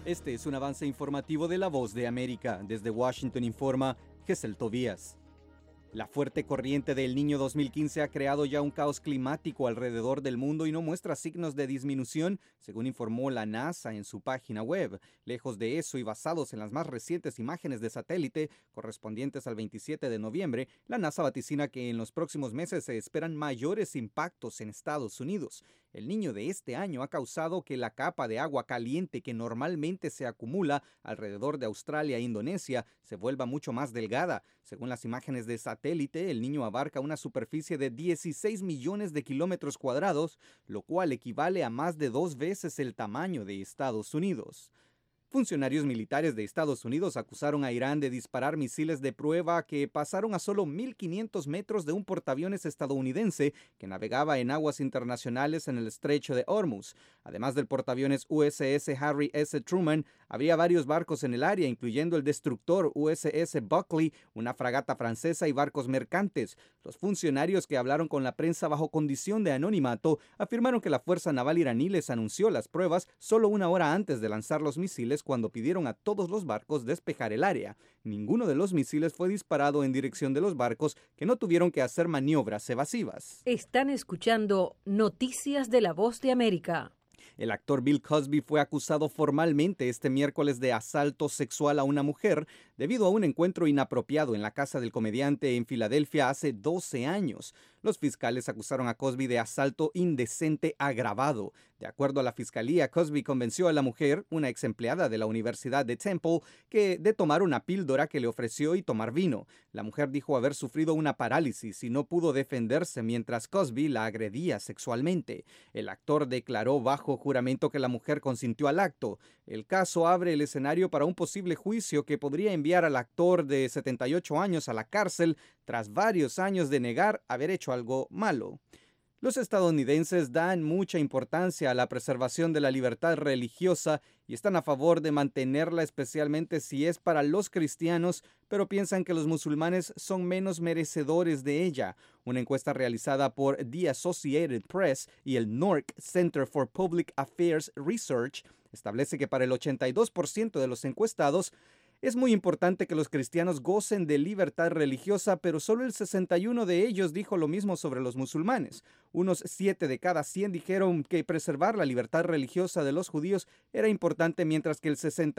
Este es un avance informativo de La Voz de América. Desde Washington informa Gesel Tobías. La fuerte corriente del Niño 2015 ha creado ya un caos climático alrededor del mundo y no muestra signos de disminución, según informó la NASA en su página web. Lejos de eso y basados en las más recientes imágenes de satélite correspondientes al 27 de noviembre, la NASA vaticina que en los próximos meses se esperan mayores impactos en Estados Unidos. El Niño de este año ha causado que la capa de agua caliente que normalmente se acumula alrededor de Australia e Indonesia se vuelva mucho más delgada. Según las imágenes de satélite, el Niño abarca una superficie de 16 millones de kilómetros cuadrados, lo cual equivale a más de 2 veces el tamaño de Estados Unidos. Funcionarios militares de Estados Unidos acusaron a Irán de disparar misiles de prueba que pasaron a solo 1.500 metros de un portaaviones estadounidense que navegaba en aguas internacionales en el estrecho de Hormuz. Además del portaaviones USS Harry S. Truman, había varios barcos en el área, incluyendo el destructor USS Buckley, una fragata francesa y barcos mercantes. Los funcionarios que hablaron con la prensa bajo condición de anonimato afirmaron que la Fuerza Naval iraní les anunció las pruebas solo una hora antes de lanzar los misiles cuando pidieron a todos los barcos despejar el área. Ninguno de los misiles fue disparado en dirección de los barcos, que no tuvieron que hacer maniobras evasivas. Están escuchando Noticias de La Voz de América. El actor Bill Cosby fue acusado formalmente este miércoles de asalto sexual a una mujer debido a un encuentro inapropiado en la casa del comediante en Filadelfia hace 12 años. Los fiscales acusaron a Cosby de asalto indecente agravado. De acuerdo a la fiscalía, Cosby convenció a la mujer, una ex empleada de la Universidad de Temple, de tomar una píldora que le ofreció y tomar vino. La mujer dijo haber sufrido una parálisis y no pudo defenderse mientras Cosby la agredía sexualmente. El actor declaró bajo juramento que la mujer consintió al acto. El caso abre el escenario para un posible juicio que podría enviar al actor de 78 años a la cárcel tras varios años de negar haber hecho algo malo. Los estadounidenses dan mucha importancia a la preservación de la libertad religiosa y están a favor de mantenerla, especialmente si es para los cristianos, pero piensan que los musulmanes son menos merecedores de ella. Una encuesta realizada por The Associated Press y el NORC Center for Public Affairs Research establece que para el 82% de los encuestados es muy importante que los cristianos gocen de libertad religiosa, pero solo el 61% de ellos dijo lo mismo sobre los musulmanes. Unos 7 de cada 100 dijeron que preservar la libertad religiosa de los judíos era importante, mientras que el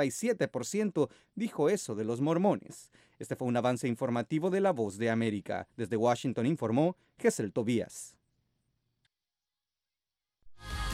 67% dijo eso de los mormones. Este fue un avance informativo de La Voz de América. Desde Washington informó Gesel Tobías.